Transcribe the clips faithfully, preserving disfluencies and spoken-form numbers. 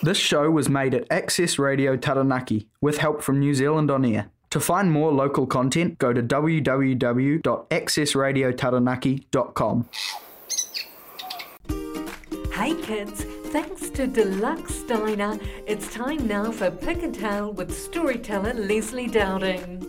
This show was made at Access Radio Taranaki with help from New Zealand On Air. To find more local content, go to w w w dot access radio taranaki dot com. Hey kids, thanks to Deluxe Diner, it's time now for Pick a Tale with storyteller Leslie Dowding.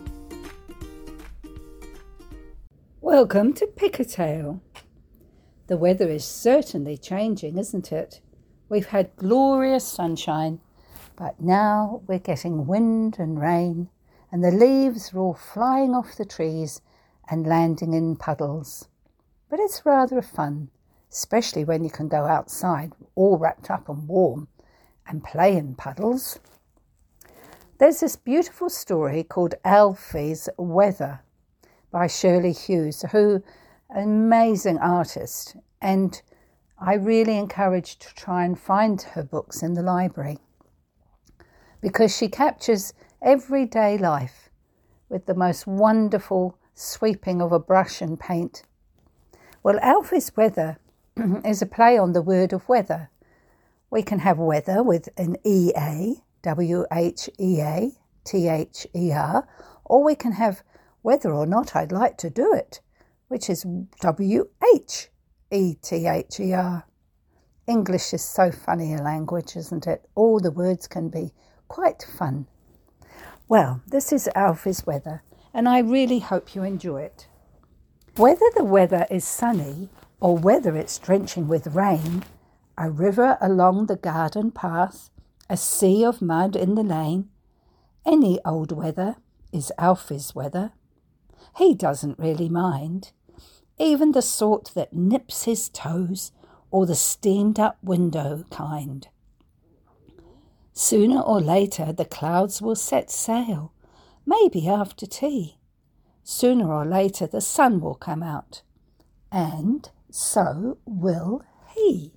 Welcome to Pick a Tale. The weather is certainly changing, isn't it? We've had glorious sunshine, but now we're getting wind and rain, and the leaves are all flying off the trees and landing in puddles. But it's rather fun, especially when you can go outside all wrapped up and warm and play in puddles. There's this beautiful story called Alfie's Weather by Shirley Hughes, who an amazing artist, and I really encourage to try and find her books in the library because she captures everyday life with the most wonderful sweeping of a brush and paint. Well, Alfie's Weather is a play on the word of weather. We can have weather with an E A, W H E A, T H E R, or we can have whether or not I'd like to do it, which is W H E T H E R. English is so funny a language, isn't it? All the words can be quite fun. Well, this is Alfie's Weather, and I really hope you enjoy it. Whether the weather is sunny or whether it's drenching with rain, a river along the garden path, a sea of mud in the lane, any old weather is Alfie's weather. He doesn't really mind, even the sort that nips his toes or the steamed up window kind. Sooner or later the clouds will set sail, maybe after tea. Sooner or later the sun will come out, and so will he.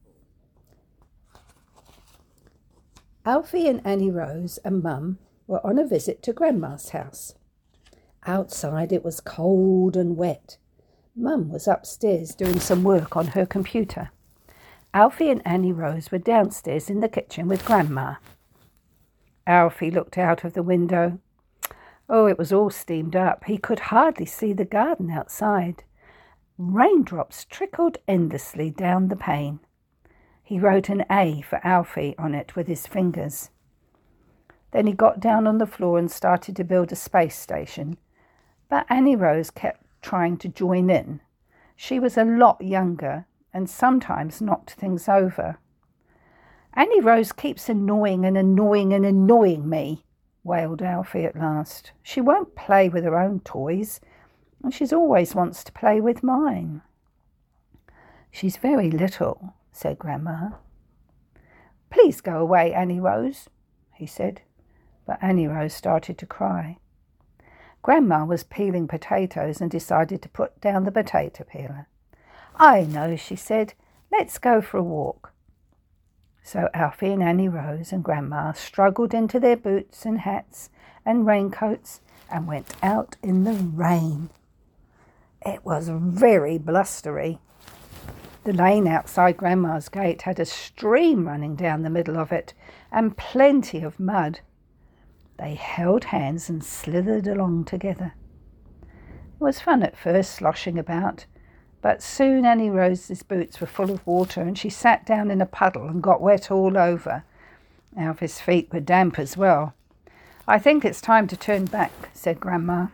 Alfie and Annie Rose and Mum were on a visit to Grandma's house. Outside it was cold and wet. Mum was upstairs doing some work on her computer. Alfie and Annie Rose were downstairs in the kitchen with Grandma. Alfie looked out of the window. Oh, it was all steamed up. He could hardly see the garden outside. Raindrops trickled endlessly down the pane. He wrote an A for Alfie on it with his fingers. Then he got down on the floor and started to build a space station. But Annie Rose kept trying to join in. She was a lot younger and sometimes knocked things over. Annie Rose keeps annoying and annoying and annoying me, wailed Alfie at last. She won't play with her own toys, and she always wants to play with mine. She's very little, said Grandma. Please go away, Annie Rose, he said, but Annie Rose started to cry. Grandma was peeling potatoes and decided to put down the potato peeler. I know, she said. Let's go for a walk. So Alfie and Annie Rose and Grandma struggled into their boots and hats and raincoats and went out in the rain. It was very blustery. The lane outside Grandma's gate had a stream running down the middle of it and plenty of mud. They held hands and slithered along together. It was fun at first, sloshing about, but soon Annie Rose's boots were full of water and she sat down in a puddle and got wet all over. Alfie's feet were damp as well. I think it's time to turn back, said Grandma.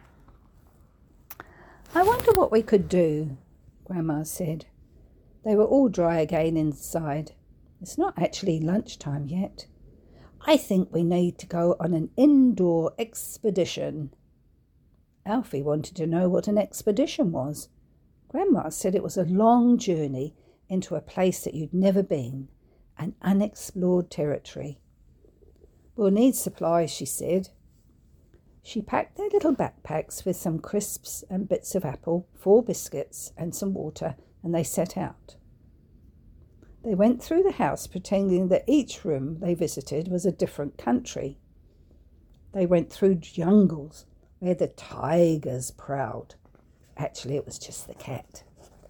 I wonder what we could do, Grandma said. They were all dry again inside. It's not actually lunchtime yet. I think we need to go on an indoor expedition. Alfie wanted to know what an expedition was. Grandma said it was a long journey into a place that you'd never been, an unexplored territory. We'll need supplies, she said. She packed their little backpacks with some crisps and bits of apple, four biscuits and some water, and they set out. They went through the house pretending that each room they visited was a different country. They went through jungles where the tigers prowled. Actually, it was just the cat.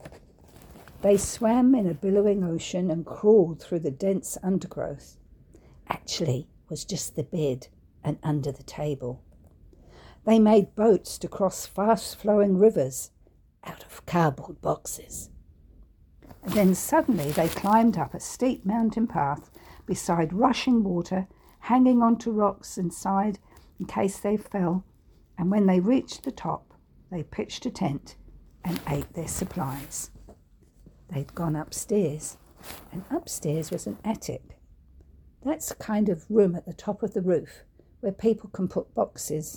They swam in a billowing ocean and crawled through the dense undergrowth. actually was just the bed and under the table. They made boats to cross fast-flowing rivers out of cardboard boxes. And then suddenly they climbed up a steep mountain path beside rushing water, hanging onto rocks inside in case they fell, and when they reached the top, they pitched a tent and ate their supplies. They'd gone upstairs, and upstairs was an attic. That's a kind of room at the top of the roof where people can put boxes.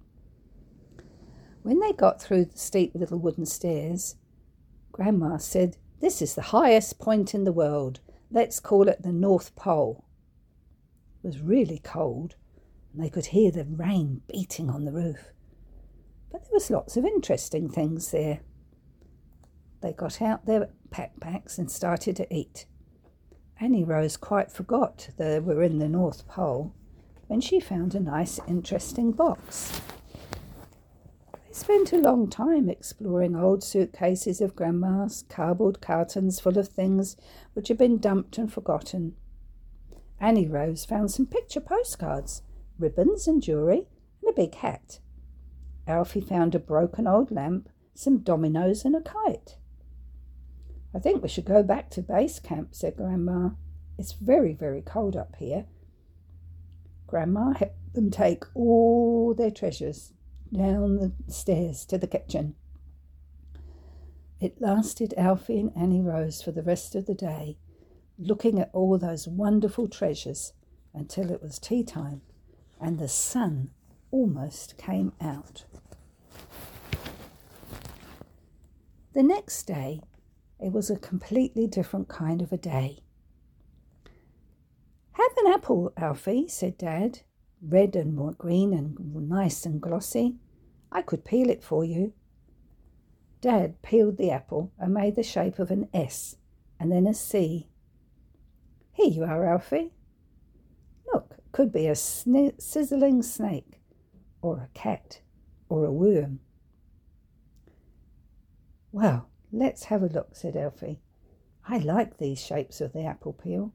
When they got through the steep little wooden stairs, Grandma said, "This is the highest point in the world. Let's call it the North Pole." It was really cold, and they could hear the rain beating on the roof. But there was lots of interesting things there. They got out their backpacks and started to eat. Annie Rose quite forgot they were in the North Pole when she found a nice, interesting box. They spent a long time exploring old suitcases of Grandma's, cardboard cartons full of things which had been dumped and forgotten. Annie Rose found some picture postcards, ribbons and jewellery, and a big hat. Alfie found a broken old lamp, some dominoes and a kite. "I think we should go back to base camp," said Grandma. "It's very, very cold up here." Grandma helped them take all their treasures down the stairs to the kitchen. It lasted Alfie and Annie Rose for the rest of the day, looking at all those wonderful treasures until it was tea time and the sun almost came out. The next day, it was a completely different kind of a day. "Have an apple, Alfie," said Dad, "red and more green and nice and glossy. I could peel it for you." Dad peeled the apple and made the shape of an S and then a C. "Here you are, Alfie. Look, it could be a sni- sizzling snake, or a cat, or a worm." "Well, let's have a look," said Alfie. "I like these shapes of the apple peel."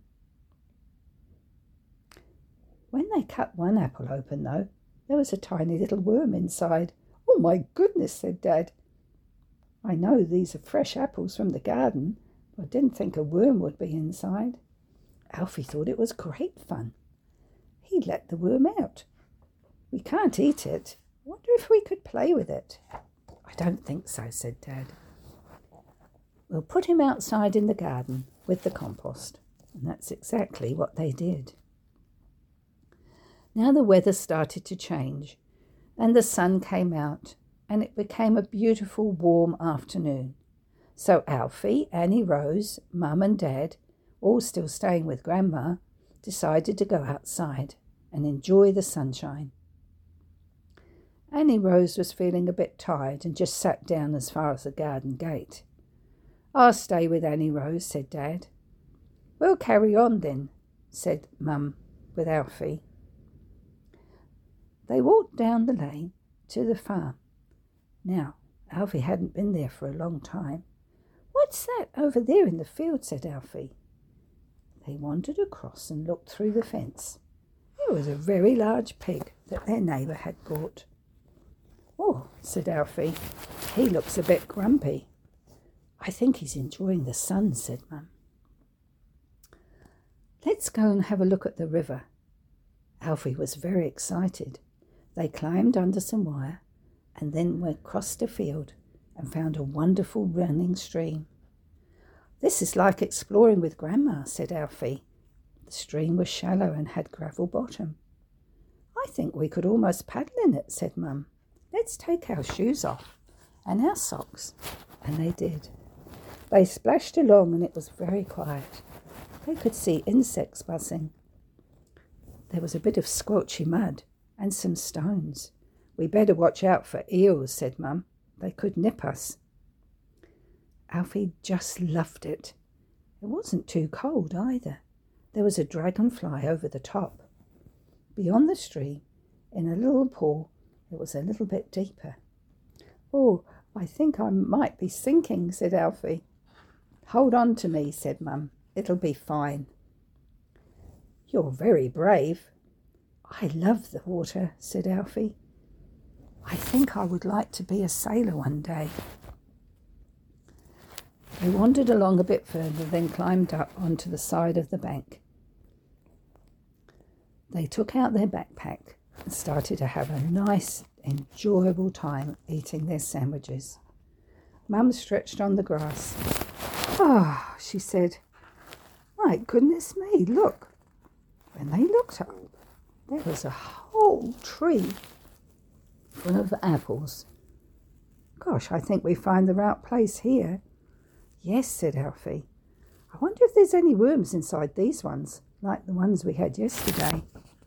When they cut one apple open, though, there was a tiny little worm inside. "Oh, my goodness," said Dad. "I know these are fresh apples from the garden, but I didn't think a worm would be inside." Alfie thought it was great fun. He let the worm out. "We can't eat it. I wonder if we could play with it." "I don't think so," said Dad. "We'll put him outside in the garden with the compost." And that's exactly what they did. Now the weather started to change, and the sun came out, and it became a beautiful warm afternoon. So Alfie, Annie Rose, Mum and Dad, all still staying with Grandma, decided to go outside and enjoy the sunshine. Annie Rose was feeling a bit tired and just sat down as far as the garden gate. "I'll stay with Annie Rose," said Dad. "We'll carry on then," said Mum with Alfie. They walked down the lane to the farm. Now, Alfie hadn't been there for a long time. "What's that over there in the field?" said Alfie. They wandered across and looked through the fence. It was a very large pig that their neighbour had bought. "Oh," said Alfie, "he looks a bit grumpy." "I think he's enjoying the sun," said Mum. "Let's go and have a look at the river." Alfie was very excited. They climbed under some wire and then went across the field and found a wonderful running stream. "This is like exploring with Grandma," said Alfie. The stream was shallow and had gravel bottom. "I think we could almost paddle in it," said Mum. "Let's take our shoes off and our socks." And they did. They splashed along and it was very quiet. They could see insects buzzing. There was a bit of squelchy mud and some stones. "We better watch out for eels," said Mum. "They could nip us." Alfie just loved it. It wasn't too cold either. There was a dragonfly over the top. Beyond the stream, in a little pool, it was a little bit deeper. "Oh, I think I might be sinking," said Alfie. "Hold on to me," said Mum. "It'll be fine." "You're very brave." "I love the water," said Alfie. "I think I would like to be a sailor one day." They wandered along a bit further, then climbed up onto the side of the bank. They took out their backpack and started to have a nice, enjoyable time eating their sandwiches. Mum stretched on the grass. "Ah," she said, "my goodness me, look." When they looked up, there was a whole tree full of apples. "Gosh, I think we find the right place here." "Yes," said Alfie. "I wonder if there's any worms inside these ones, like the ones we had yesterday."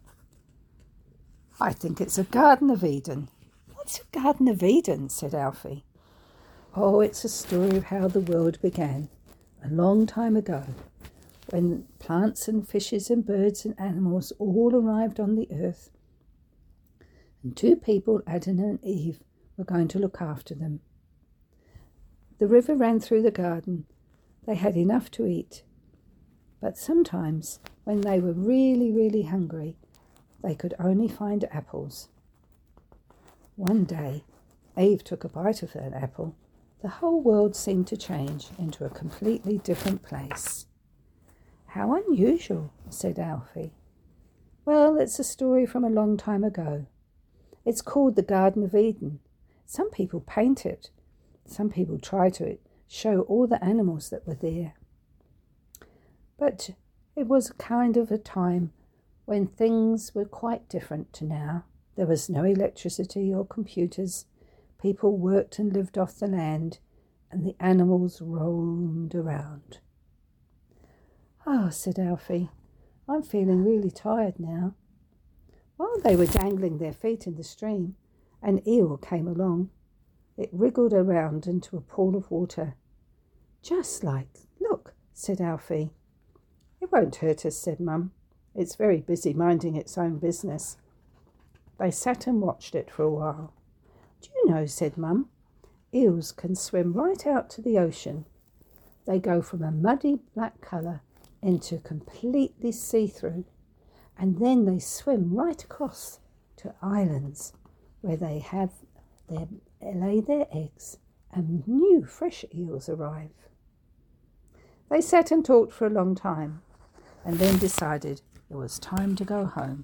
"I think it's a Garden of Eden." "What's a Garden of Eden?" said Alfie. "Oh, it's a story of how the world began, a long time ago, when plants and fishes and birds and animals all arrived on the earth, and two people, Adam and Eve, were going to look after them. The river ran through the garden. They had enough to eat, but sometimes, when they were really, really hungry, they could only find apples. One day, Eve took a bite of an apple. The whole world seemed to change into a completely different place." "How unusual," said Alfie. "Well, it's a story from a long time ago. It's called the Garden of Eden. Some people paint it. Some people try to show all the animals that were there. But it was a kind of a time when things were quite different to now. There was no electricity or computers. People worked and lived off the land, and the animals roamed around." "Ah," said Alfie, "I'm feeling really tired now." While they were dangling their feet in the stream, an eel came along. It wriggled around into a pool of water. "Just like, look," said Alfie. "It won't hurt us," said Mum. "It's very busy minding its own business." They sat and watched it for a while. "Do you know," said Mum, "eels can swim right out to the ocean. They go from a muddy black colour into completely see-through, and then they swim right across to islands where they have their, lay their eggs, and new fresh eels arrive." They sat and talked for a long time, and then decided it was time to go home.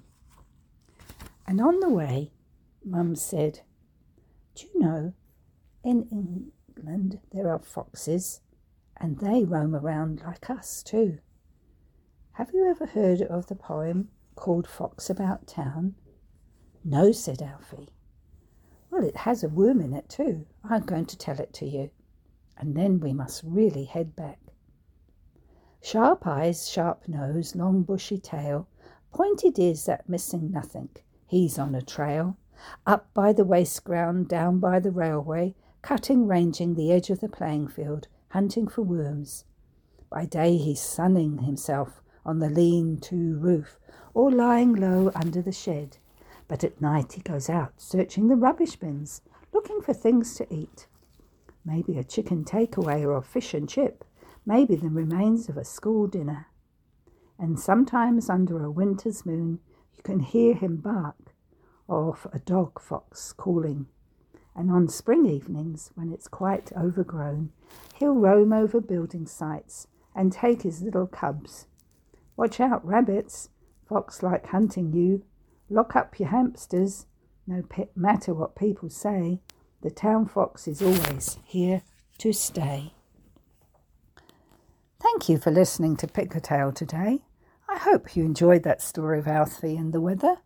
And on the way, Mum said, "Do you know, in England there are foxes, and they roam around like us too. Have you ever heard of the poem called Fox About Town?" "No," said Alfie. "Well, it has a worm in it too. I'm going to tell it to you, and then we must really head back. Sharp eyes, sharp nose, long bushy tail, pointed ears that missing nothing. He's on a trail, up by the waste ground, down by the railway, cutting, ranging the edge of the playing field, hunting for worms. By day he's sunning himself on the lean-to roof, or lying low under the shed. But at night he goes out, searching the rubbish bins, looking for things to eat. Maybe a chicken takeaway or a fish and chip, maybe the remains of a school dinner. And sometimes under a winter's moon you can hear him bark, or a dog fox calling. And on spring evenings, when it's quite overgrown, he'll roam over building sites and take his little cubs. Watch out, rabbits. Fox like hunting you. Lock up your hamsters. No matter what people say, the town fox is always here to stay." Thank you for listening to Pick a Tale today. I hope you enjoyed that story of Alfie and the weather.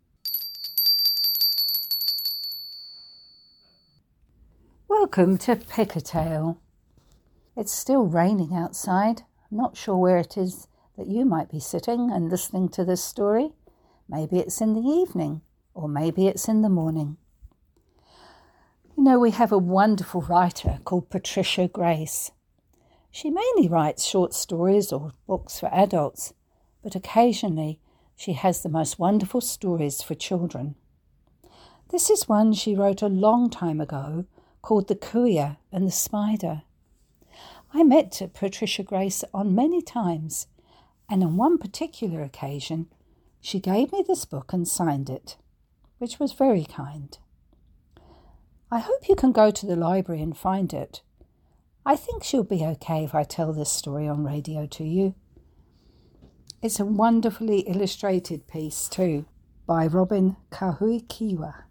Welcome to Pick a Tale. It's still raining outside. I'm not sure where it is that you might be sitting and listening to this story. Maybe it's in the evening, or maybe it's in the morning. You know, we have a wonderful writer called Patricia Grace. She mainly writes short stories or books for adults, but occasionally she has the most wonderful stories for children. This is one she wrote a long time ago called The Kuya and the Spider. I met Patricia Grace on many times, And on one particular occasion, she gave me this book and signed it, which was very kind. I hope you can go to the library and find it. I think she'll be okay if I tell this story on radio to you. It's a wonderfully illustrated piece too, by Robin Kahuikiwa.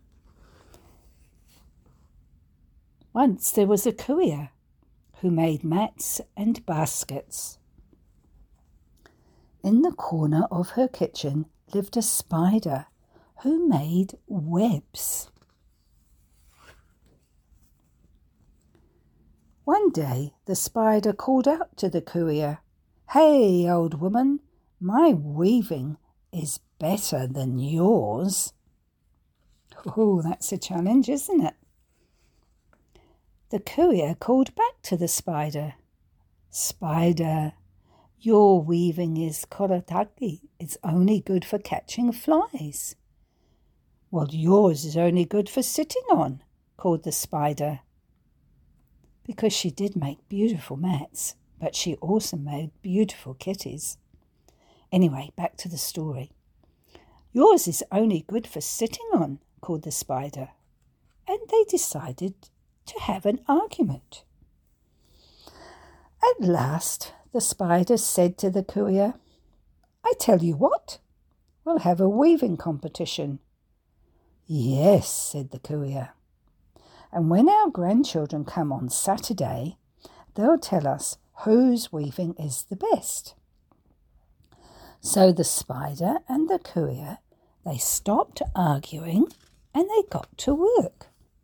Once there was a kuia who made mats and baskets. In the corner of her kitchen lived a spider who made webs. One day the spider called out to the kuia, "Hey, old woman, my weaving is better than yours." Oh, that's a challenge, isn't it? The kuia called back to the spider, "Spider, your weaving is korataki. It's only good for catching flies." "Well, yours is only good for sitting on," called the spider. Because she did make beautiful mats, but she also made beautiful kitties. Anyway, back to the story. "Yours is only good for sitting on," called the spider, and they decided to have an argument. At last, the spider said to the kuia, "I tell you what, we'll have a weaving competition." "Yes," said the kuia. "And when our grandchildren come on Saturday, they'll tell us whose weaving is the best." So the spider and the kuia, they stopped arguing and they got to work.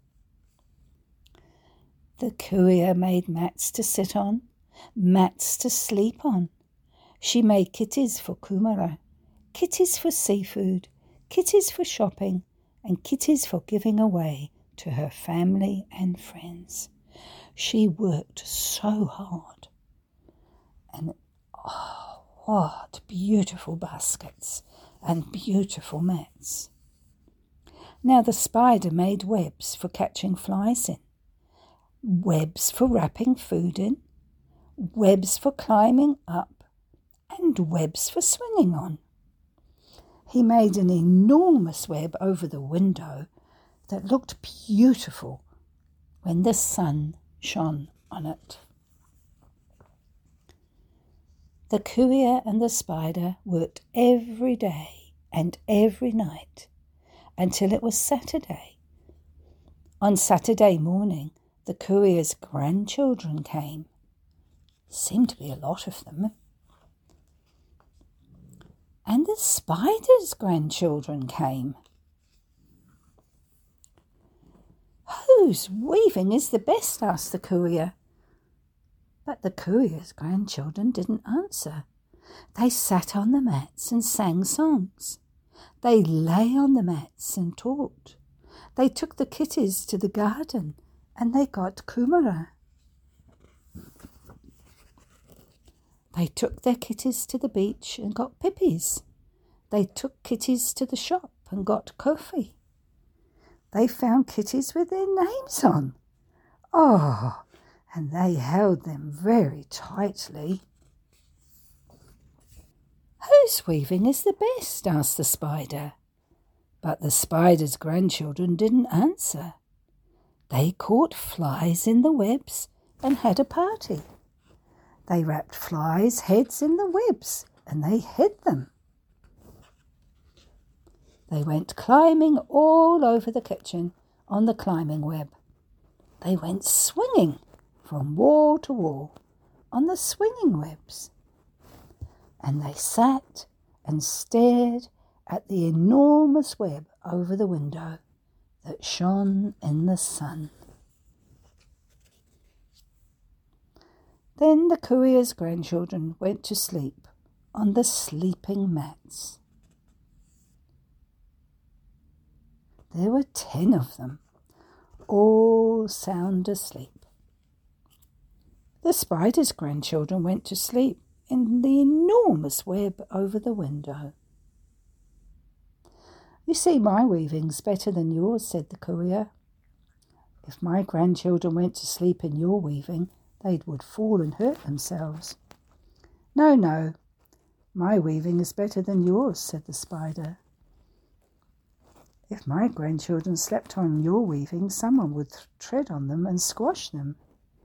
The kuia made mats to sit on, mats to sleep on. She made kitties for kumara, kitties for seafood, kitties for shopping, and kitties for giving away to her family and friends. She worked so hard. And oh, what beautiful baskets and beautiful mats. Now the spider made webs for catching flies in, webs for wrapping food in, webs for climbing up, and webs for swinging on. He made an enormous web over the window that looked beautiful when the sun shone on it. The kuia and the spider worked every day and every night until it was Saturday. On Saturday morning, the kuia's grandchildren came. Seemed to be a lot of them. And the spider's grandchildren came. "Whose weaving is the best?" asked the kuia. But the kuia's grandchildren didn't answer. They sat on the mats and sang songs. They lay on the mats and talked. They took the kitties to the garden and they got kumara. They took their kitties to the beach and got pippies. They took kitties to the shop and got coffee. They found kitties with their names on. Oh, and they held them very tightly. "Whose weaving is the best?" asked the spider. But the spider's grandchildren didn't answer. They caught flies in the webs and had a party. They wrapped flies' heads in the webs and they hid them. They went climbing all over the kitchen on the climbing web. They went swinging from wall to wall on the swinging webs. And they sat and stared at the enormous web over the window that shone in the sun. Then the kuia's grandchildren went to sleep on the sleeping mats. There were ten of them, all sound asleep. The spider's grandchildren went to sleep in the enormous web over the window. "You see, my weaving's better than yours," said the kuia. "If my grandchildren went to sleep in your weaving, they would fall and hurt themselves." "No, no, My weaving is better than yours, said the spider. If my grandchildren slept on your weaving, someone would tread on them and squash them.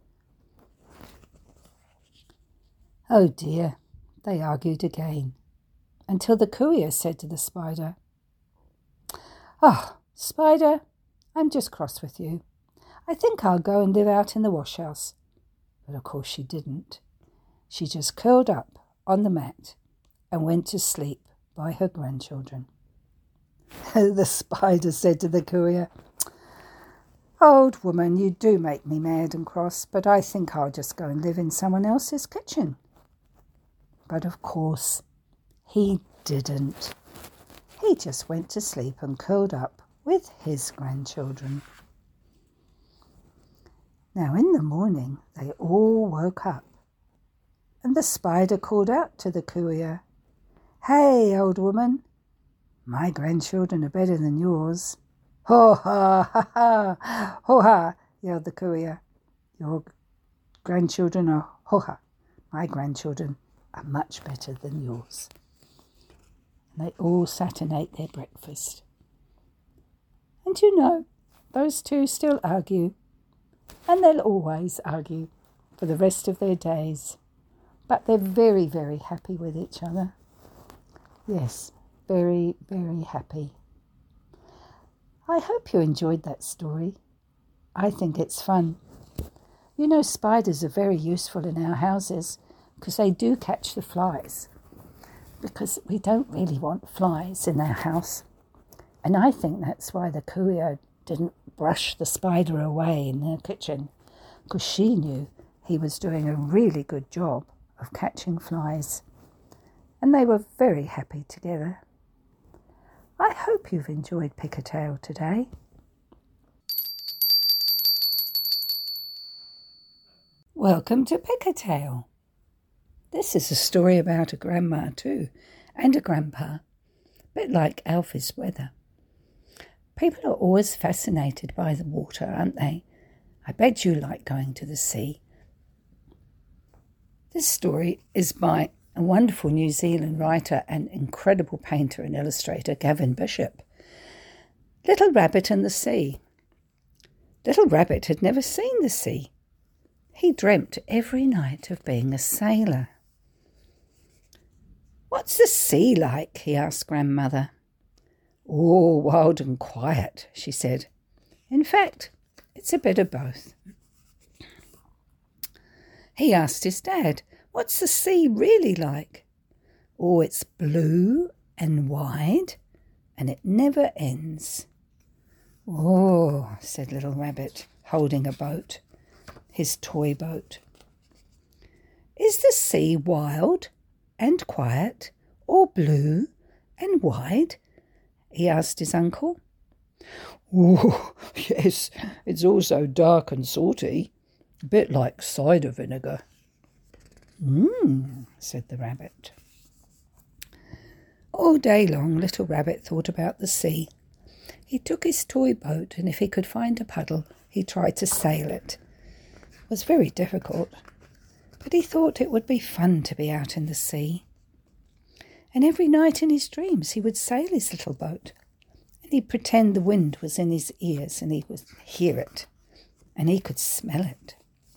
Oh dear, they argued again, until the courier said to the spider, "Ah, oh, spider, I'm just cross with you. I think I'll go and live out in the wash-house." But of course she didn't. She just curled up on the mat and went to sleep by her grandchildren. The spider said to the courier, "Old woman, you do make me mad and cross, but I think I'll just go and live in someone else's kitchen." But of course he didn't. He just went to sleep and curled up with his grandchildren. Now in the morning they all woke up, and the spider called out to the courier, "Hey, old woman, my grandchildren are better than yours." "Ho ha ha ha, ho ha," yelled the courier. "Your grandchildren are ho ha. My grandchildren are much better than yours." And they all sat and ate their breakfast. And you know, those two still argue, and they'll always argue for the rest of their days. But they're very, very happy with each other. Yes, very, very happy. I hope you enjoyed that story. I think it's fun. You know, spiders are very useful in our houses because they do catch the flies. Because we don't really want flies in our house. And I think that's why the courier didn't brush the spider away in the kitchen, because she knew he was doing a really good job of catching flies. And they were very happy together. I hope you've enjoyed Pick a Tale today. Welcome to Pick a Tale. This is a story about a grandma too, and a grandpa, a bit like Alfie's weather. People are always fascinated by the water, aren't they? I bet you like going to the sea. This story is by a wonderful New Zealand writer and incredible painter and illustrator, Gavin Bishop. Little Rabbit and the Sea. Little Rabbit had never seen the sea. He dreamt every night of being a sailor. "What's the sea like?" he asked Grandmother. "Oh, wild and quiet," she said. "In fact, it's a bit of both." He asked his dad, "What's the sea really like?" "Oh, it's blue and wide, and it never ends." "Oh," said Little Rabbit, holding a boat, his toy boat. "Is the sea wild and quiet, or blue and wide?" he asked his uncle. "Oh, yes, it's also dark and salty, a bit like cider vinegar." "Mmm," said the rabbit. All day long, Little Rabbit thought about the sea. He took his toy boat, and if he could find a puddle, he tried to sail it. It was very difficult, but he thought it would be fun to be out in the sea. And every night in his dreams he would sail his little boat, and he'd pretend the wind was in his ears and he would hear it, and he could smell it.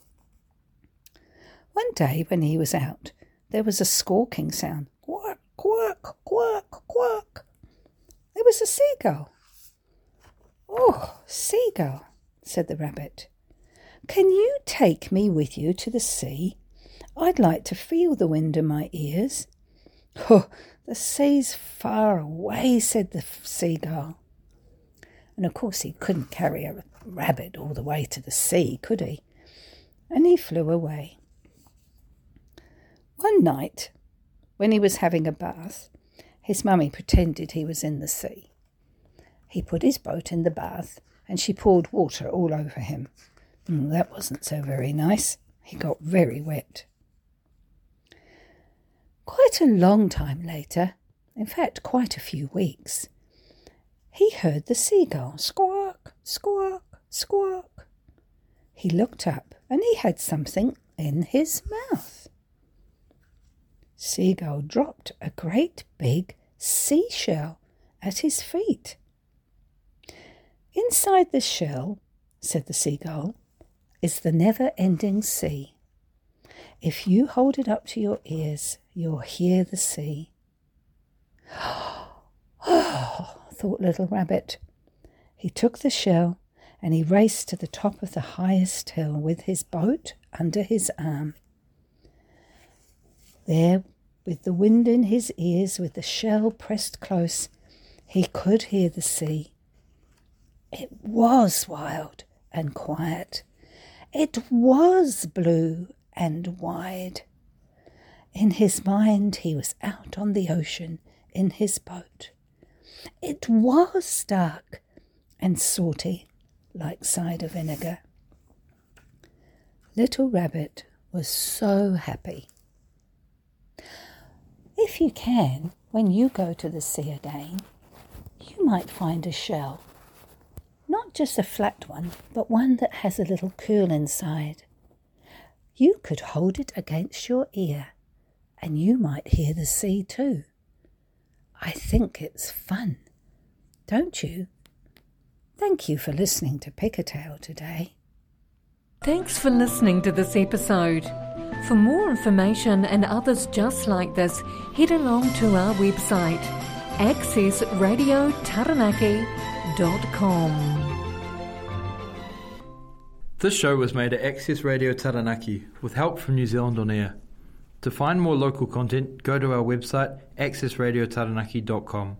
One day when he was out, there was a squawking sound. Quack, quack, quack, quack. There was a seagull. "Oh, seagull," said the rabbit, "can you take me with you to the sea? I'd like to feel the wind in my ears." "Oh, the sea's far away," said the seagull. And of course he couldn't carry a rabbit all the way to the sea, could he? And he flew away. One night, when he was having a bath, his mummy pretended he was in the sea. He put his boat in the bath, and she poured water all over him. Mm, that wasn't so very nice. He got very wet. Quite a long time later, in fact quite a few weeks, he heard the seagull squawk, squawk, squawk. He looked up and he had something in his mouth. Seagull dropped a great big seashell at his feet. "Inside the shell," said the Seagull, "is the never-ending sea. If you hold it up to your ears, you'll hear the sea." "Oh," thought Little Rabbit. He took the shell and he raced to the top of the highest hill with his boat under his arm. There, with the wind in his ears, with the shell pressed close, he could hear the sea. It was wild and quiet. It was blue and wide. In his mind, he was out on the ocean in his boat. It was dark and salty like cider vinegar. Little Rabbit was so happy. If you can, when you go to the sea again, you might find a shell. Not just a flat one, but one that has a little curl inside. You could hold it against your ear, and you might hear the sea too. I think it's fun, don't you? Thank you for listening to Pick a Tale today. Thanks for listening to this episode. For more information and others just like this, head along to our website, access radio taranaki dot com. This show was made at Access Radio Taranaki with help from New Zealand On Air. To find more local content, go to our website access radio taranaki dot com.